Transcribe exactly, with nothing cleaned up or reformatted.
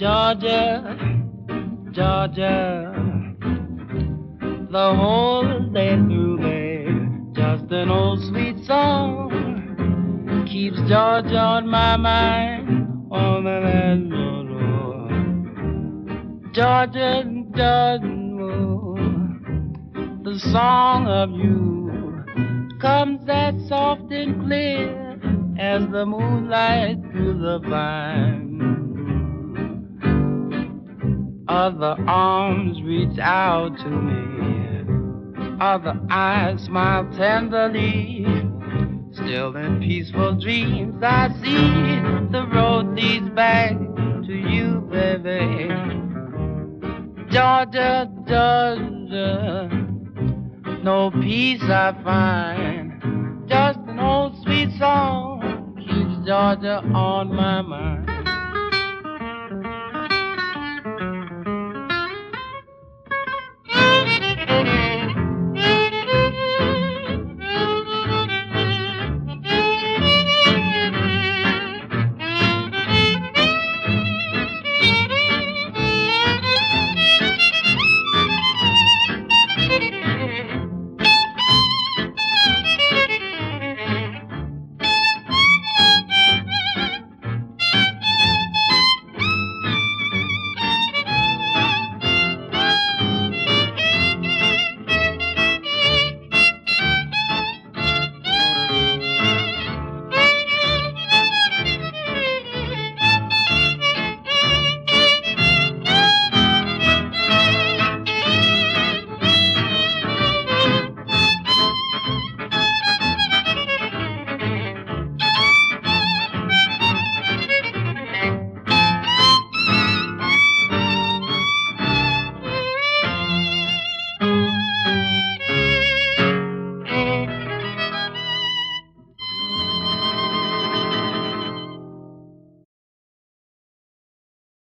Georgia, Georgia, the whole day through, babe, just an old sweet song keeps Georgia on my mind all the night long. Georgia, Georgia, the song of you comes as soft and clear as the moonlight through the vine. Other arms reach out to me, other eyes smile tenderly. Still in peaceful dreams I see the road leads back to you, baby. Georgia, Georgia, no peace I find, just an old sweet song keeps Georgia on my mind.